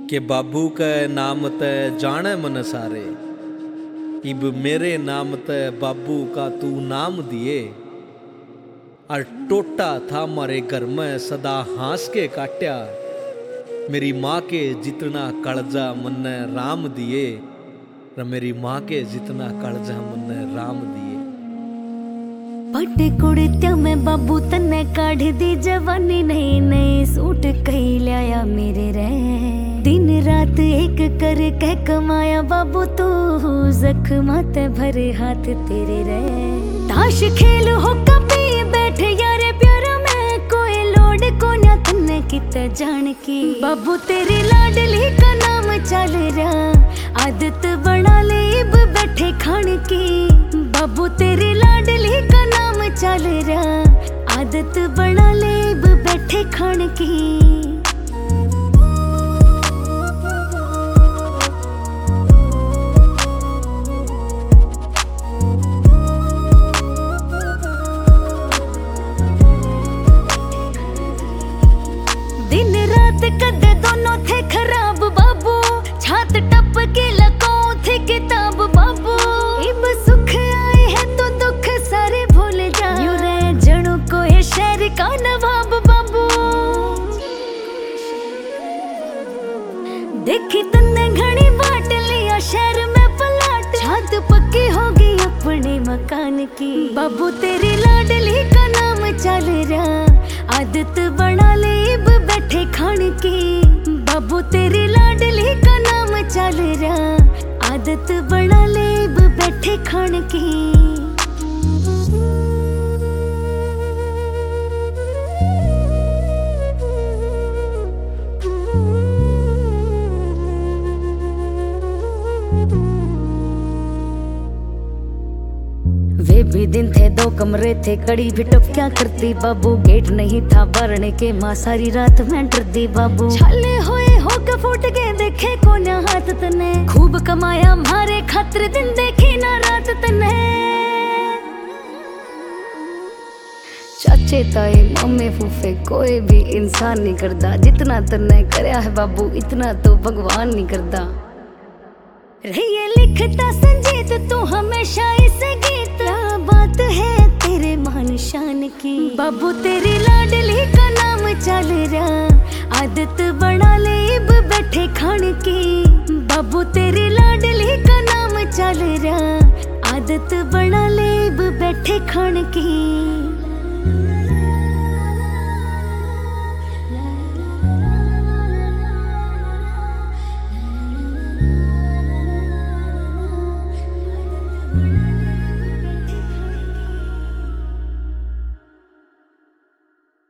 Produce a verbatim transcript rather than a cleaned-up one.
के बाबू के नाम ते जाने मन सारे, इब मेरे नाम ते बाबू का तू नाम दिए। और टोटा था मारे घर में सदा हंस के काट्या, मेरी माँ के जितना कलजा मन्ने राम दिए। र मेरी माँ के जितना कलजा मन्ने राम दिए। पट्टे कुड़त्या में बाबू तन्ने काढ़ दी जवानी, नई नई सूट कही लाया मेरे रे। दिन रात एक कर कह कमाया बाबू तू, जख्मा ते भरे हाथ तेरे रे। ताश खेल हो कभी बैठे यारे प्यारा में, कोई लोड को ना तन्ने किते जान की। बाबू तेरी लाडली का नाम चल रहा, आदत बना ले इब बैठे खान की। बाबू तेरी लाडली का नाम चल रहा, आदत बना ले इब बैठे खान की। दिन रात कदे दोनों थे खराब बाबू, छात टप के लगाओ थे किताब बाबू। इब सुख आए है तो दुख सारे भूल जा, यूं रहे जणों को ये शहर का नवाब बाबू। देखी तन्ने घनी बाट लिया शहर में पलाट, छात पक्की होगी अपने मकान की। बाबू तेरी लाडली का नाम चल रहा, आदत बना ले इब बैठे खान की। बाबू तेरी लाडली का नाम चल रहा, आदत बना ले इब बैठे खान की। वे भी दिन थे दो कमरे थे, कड़ी भी टप क्या करती बाबू। गेट नहीं था भरने के, माँ सारी रात में डरती बाबू। छाले होए हो के फूट के देखे को ना हाथ तने, खूब कमाया मारे खातिर दिन देखी ना रात तने। चाचे ताए मम्मी फूफे कोई भी इंसान नहीं करता, जितना तने करया है बाबू इतना तो भगवान नहीं करता। रहिए लिखता संजीत तू हमेशा इस गीत, क्या बात है तेरे मान शान की। बाबू तेरी लाडली का नाम चल रहा, आदत बना ले इब बैठे खान की। बाबू तेरी लाडली का नाम चल रहा, आदत बना ले इब बैठे खान की।